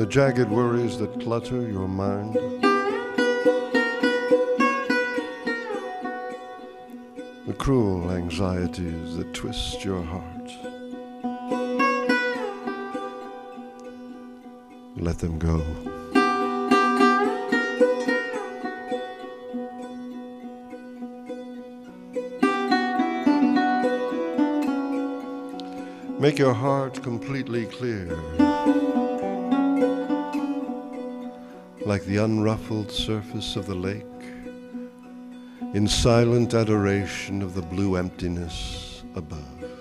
the jagged worries that clutter your mind, the cruel anxieties that twist your heart. Let them go. Make your heart completely clear, like the unruffled surface of the lake, in silent adoration of the blue emptiness above.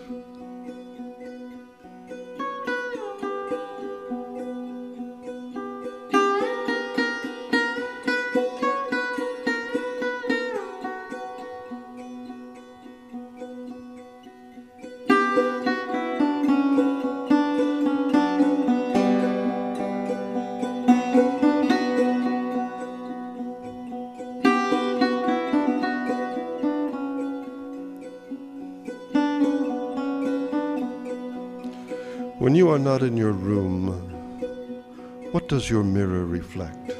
When you are not in your room, what does your mirror reflect?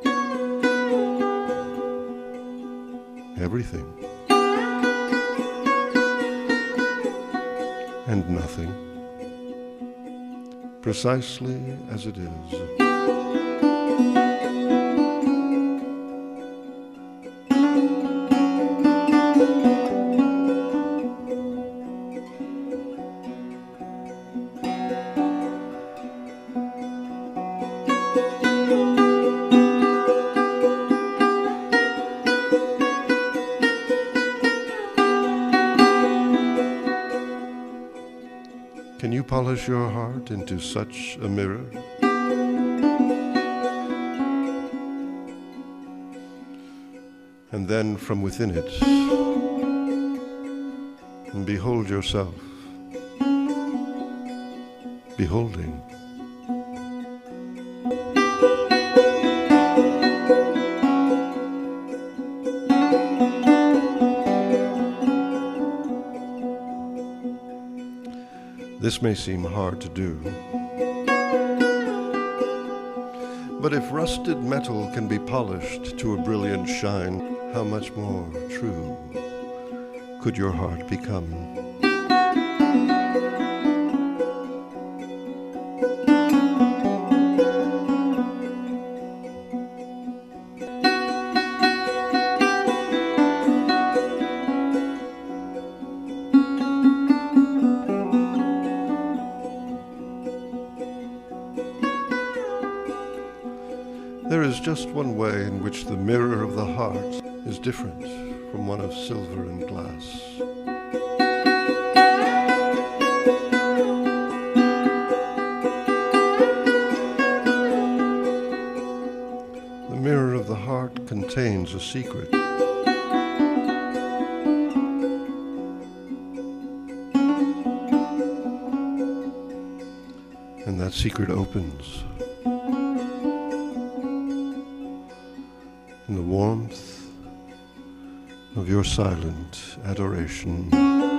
Everything. And nothing. Precisely as it is. Can you polish your heart into such a mirror? And then from within it, behold yourself, beholding. This may seem hard to do, but if rusted metal can be polished to a brilliant shine, how much more true could your heart become? There is just one way in which the mirror of the heart is different from one of silver and glass. The mirror of the heart contains a secret. And that secret opens in the warmth of your silent adoration.